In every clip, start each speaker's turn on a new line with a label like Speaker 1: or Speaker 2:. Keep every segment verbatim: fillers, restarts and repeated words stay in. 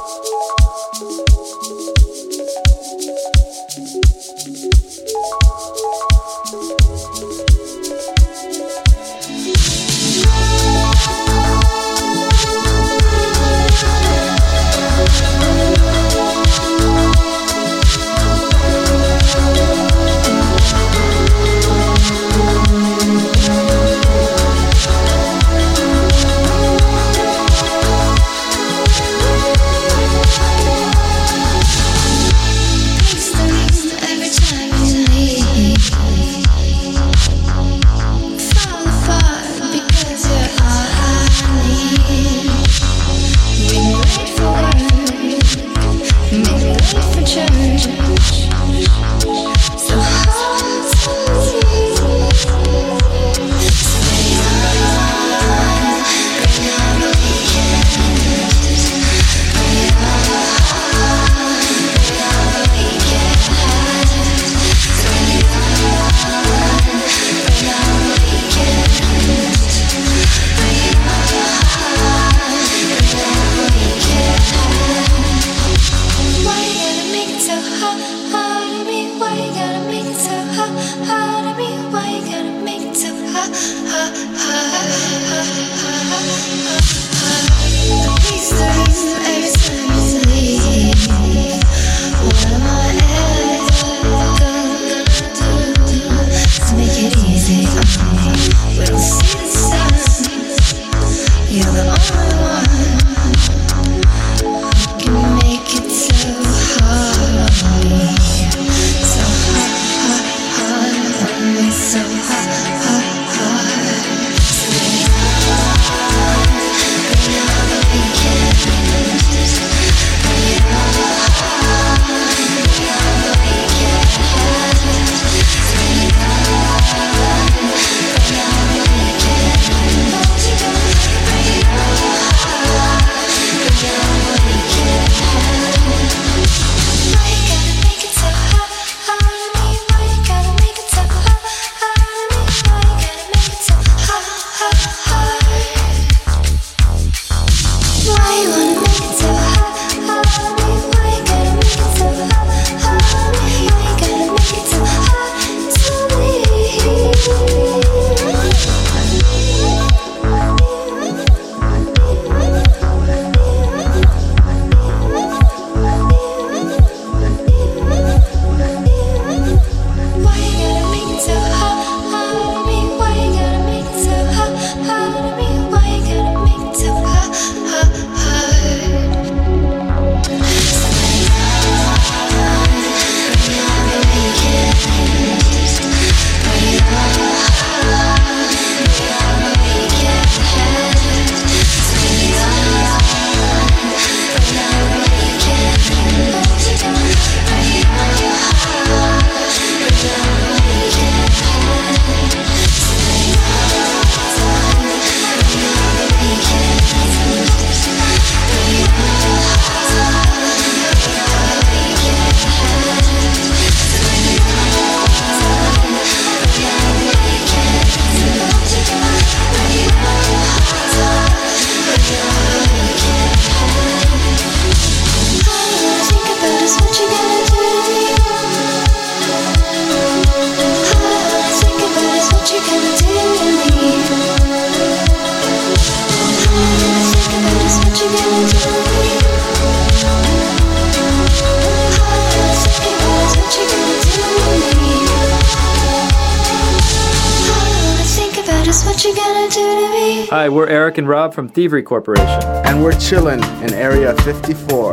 Speaker 1: Hi, we're Eric and Rob from Thievery Corporation.
Speaker 2: And we're chillin' in Area fifty-four.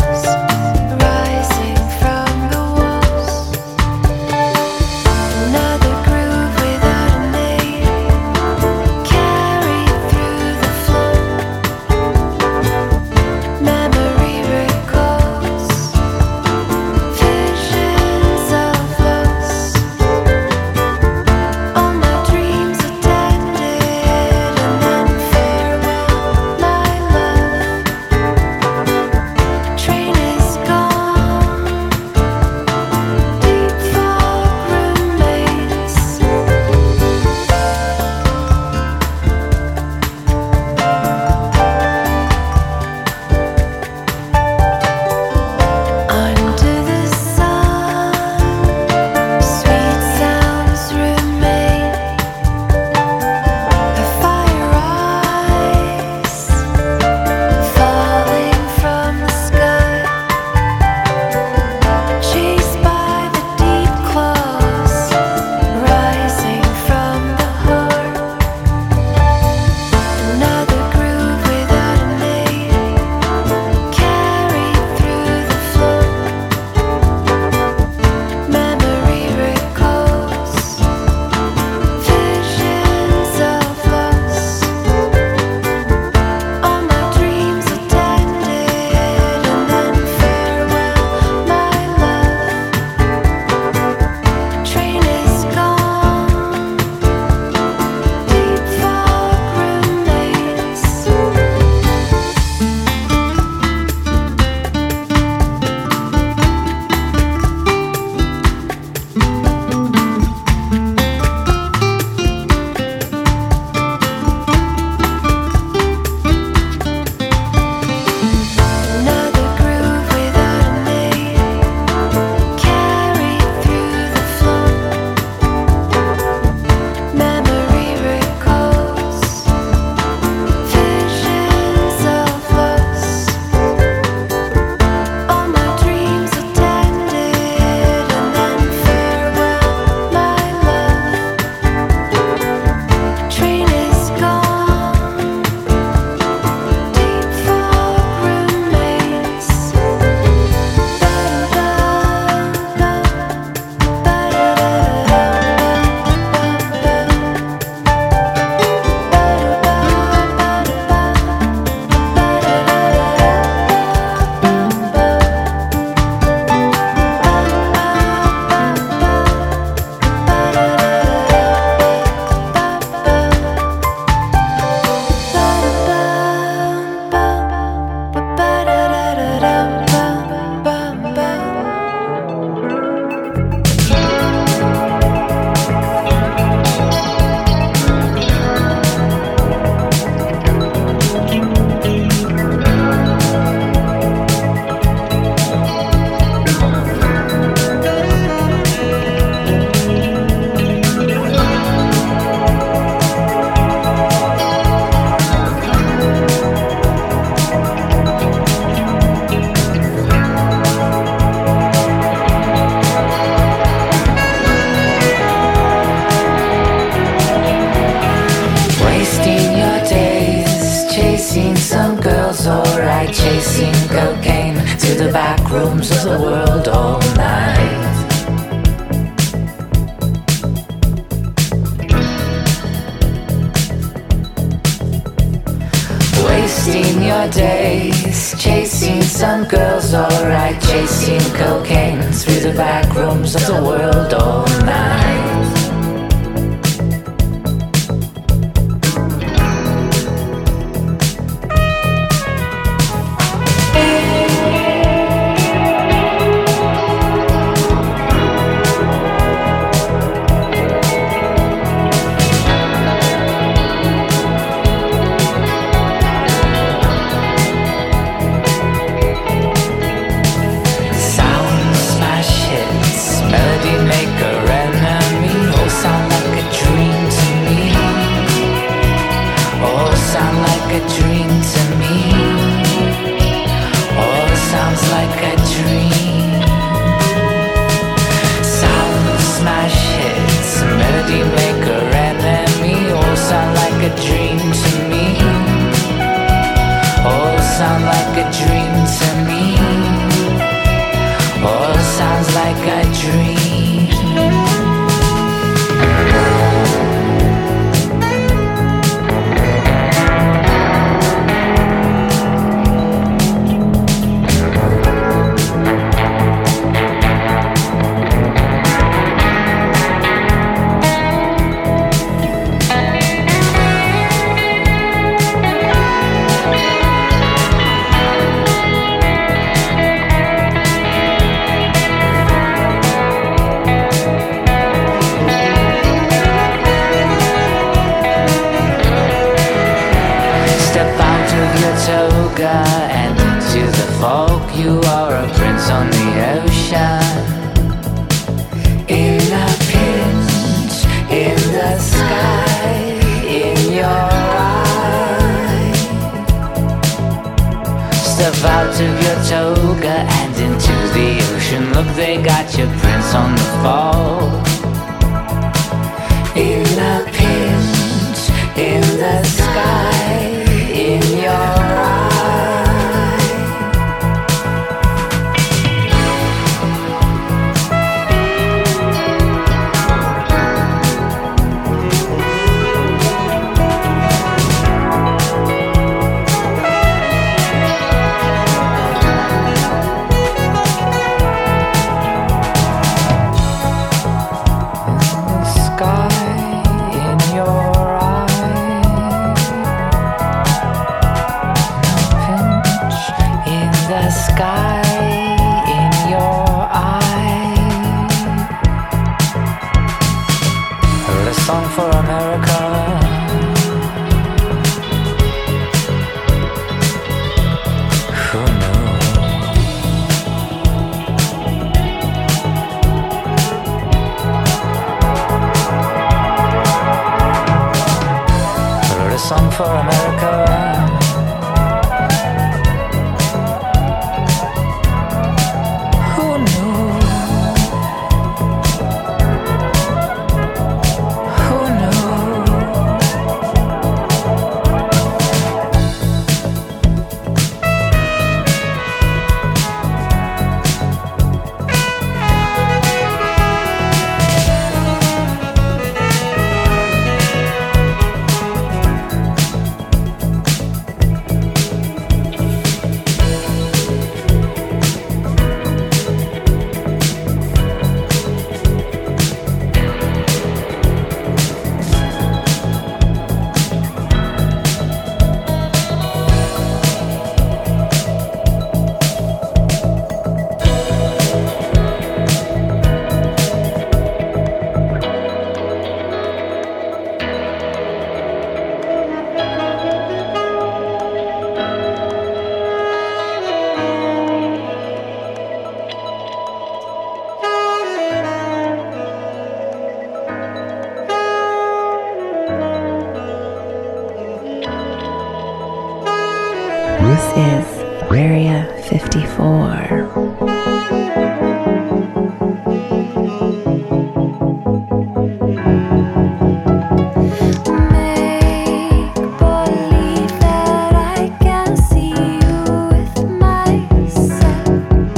Speaker 3: Now back rooms of the world all night. Wasting your days, chasing some girls, alright, chasing cocaine through the back rooms of the world all night.
Speaker 4: This is Area fifty-four.
Speaker 5: Believe that I can see you with myself.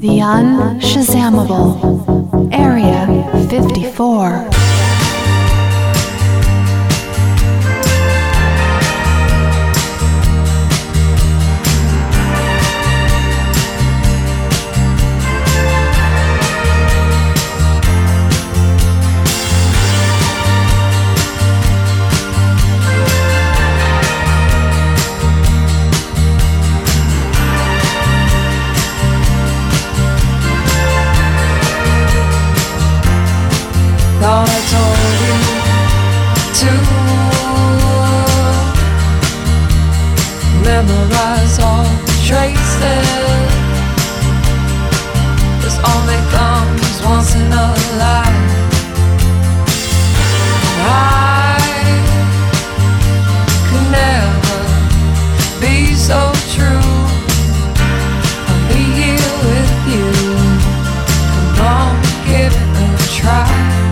Speaker 5: The Unshazammable, Area fifty-four.
Speaker 3: Thought I told you to memorize all the traces. This only comes once in a life. I could never be so true. I'll be here with you. Come on, give it a try.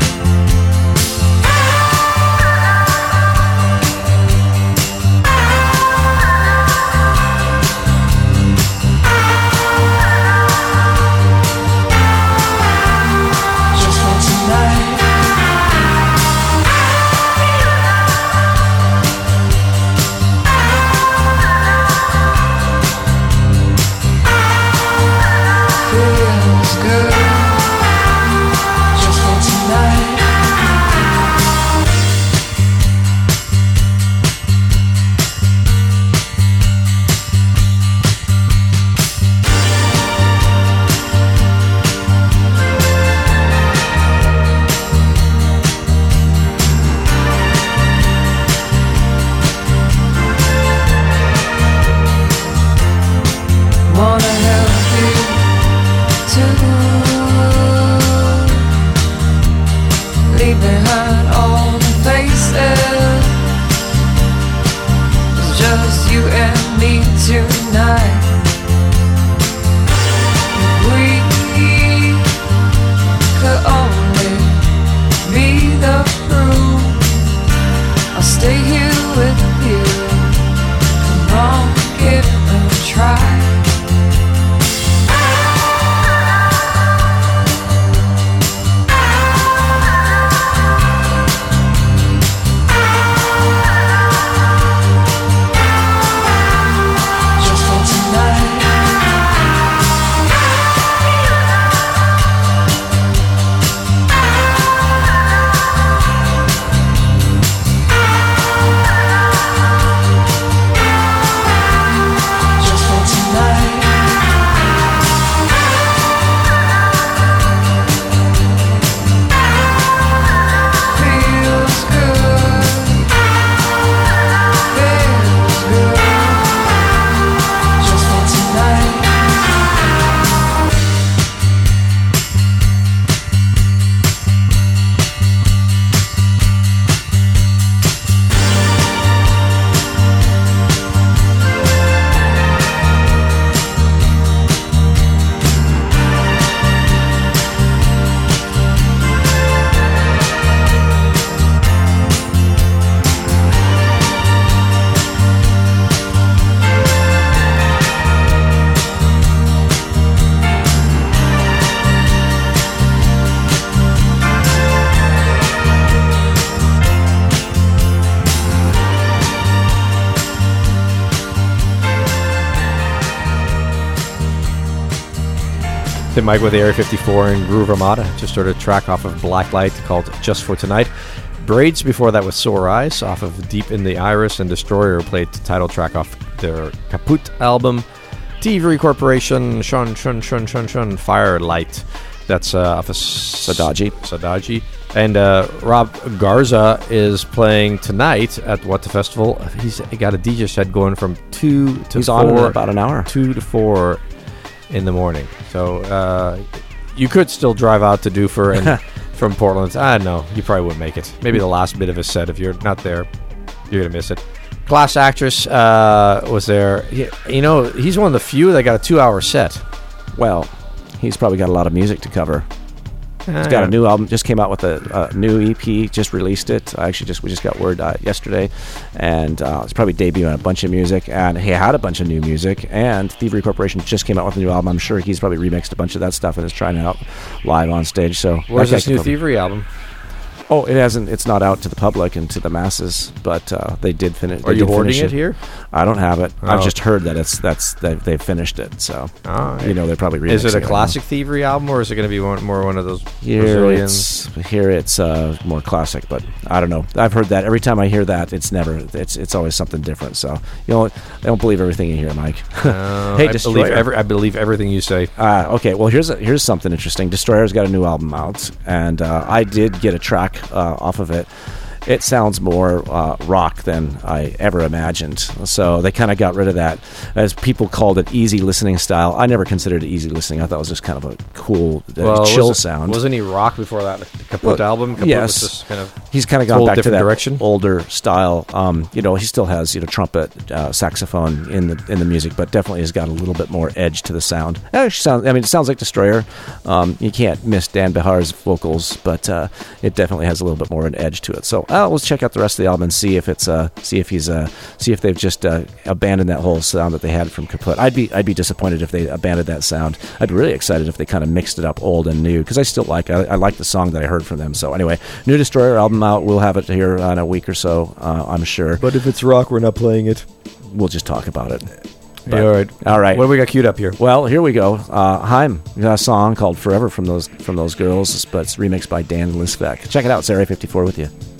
Speaker 6: Tim Mike with Area fifty-four and Groove Armada. Just heard a track off of Blacklight called Just for Tonight. Braids before that was Sore Eyes off of Deep in the Iris, and Destroyer played the title track off their Kaput album. Thievery Corporation, Shun Shun Shun Shun Shun, Firelight. That's uh, off of
Speaker 7: Sadaji.
Speaker 6: Sadaji. And uh, Rob Garza is playing tonight at What the Festival. He's he got a D J set going from two to
Speaker 7: He's
Speaker 6: four.
Speaker 7: on in about an hour.
Speaker 6: Two to four in the morning. So uh, you could still drive out to Doofer and from Portland. I don't know. You probably wouldn't make it. Maybe the last bit of his set. If you're not there, you're going to miss it. Class Actress uh, was there. He, you know, he's one of the few that got a two-hour set.
Speaker 7: Well, he's probably got a lot of music to cover.
Speaker 6: Ah,
Speaker 7: He's got
Speaker 6: yeah.
Speaker 7: a new album. Just came out with a, a new E P. Just released it. I actually just we just got word uh, yesterday, and uh, it's probably debuting a bunch of music. And he had a bunch of new music. And Thievery Corporation just came out with a new album. I'm sure he's probably remixed a bunch of that stuff and is trying it out live on stage. So
Speaker 6: Where's
Speaker 7: that guy
Speaker 6: this
Speaker 7: can
Speaker 6: new
Speaker 7: come-
Speaker 6: Thievery album?
Speaker 7: Oh, it hasn't. It's not out to the public and to the masses, but uh, they did finish.
Speaker 6: Are you hoarding it here?
Speaker 7: I don't have it. I've
Speaker 6: Oh.
Speaker 7: just heard that it's that's that they've finished it. So
Speaker 6: Oh,
Speaker 7: you know they're probably remixing
Speaker 6: Is it a
Speaker 7: right
Speaker 6: classic Thievery album, or is it going to be one, more one of those
Speaker 7: now. Here
Speaker 6: Brazilian?
Speaker 7: it's here it's uh, more classic, but I don't know. I've heard that every time I hear that, it's never it's it's always something different. So you know, I don't believe everything you hear, Mike.
Speaker 6: Uh,
Speaker 7: Hey,
Speaker 6: I
Speaker 7: Destroyer.
Speaker 6: believe, every, I believe everything you say.
Speaker 7: Uh, okay, well here's a, here's something interesting. Destroyer's got a new album out, and uh, I did get a track uh, off of it. It sounds more uh, rock than I ever imagined. So they kind of got rid of that. As people called it easy listening style, I never considered it easy listening. I thought it was just kind of a cool, uh,
Speaker 6: Well,
Speaker 7: chill
Speaker 6: was it-
Speaker 7: sound.
Speaker 6: Wasn't he rock before that? The Kaput
Speaker 7: Well,
Speaker 6: album? Kaput
Speaker 7: yes.
Speaker 6: was just kind of
Speaker 7: He's kind of
Speaker 6: whole
Speaker 7: gone back to
Speaker 6: different
Speaker 7: that
Speaker 6: direction.
Speaker 7: older style. Um, you know, he still has you know trumpet, uh, saxophone in the in the music, but definitely has got a little bit more edge to the sound. It actually sounds. I mean, it sounds like Destroyer. Um, you can't miss Dan Behar's vocals, but uh, it definitely has a little bit more of an edge to it. So uh, let's check out the rest of the album and see if it's uh, see if he's uh, see if they've just uh, abandoned that whole sound that they had from Kaput. I'd be I'd be disappointed if they abandoned that sound. I'd be really excited if they kind of mixed it up old and new because I still like I, I like the song that I heard from them. So anyway, new Destroyer album out. We'll have it here in a week or so, uh, I'm sure.
Speaker 6: But if it's rock, we're not playing it.
Speaker 7: We'll just talk about it.
Speaker 6: Yeah, all right.
Speaker 7: All right.
Speaker 6: What do we got queued up here?
Speaker 7: Well, here we go. Uh, Haim, we got a song called "Forever" from those from those girls, but it's remixed by Dan Lisbeck. Check it out. It's Area fifty-four with you.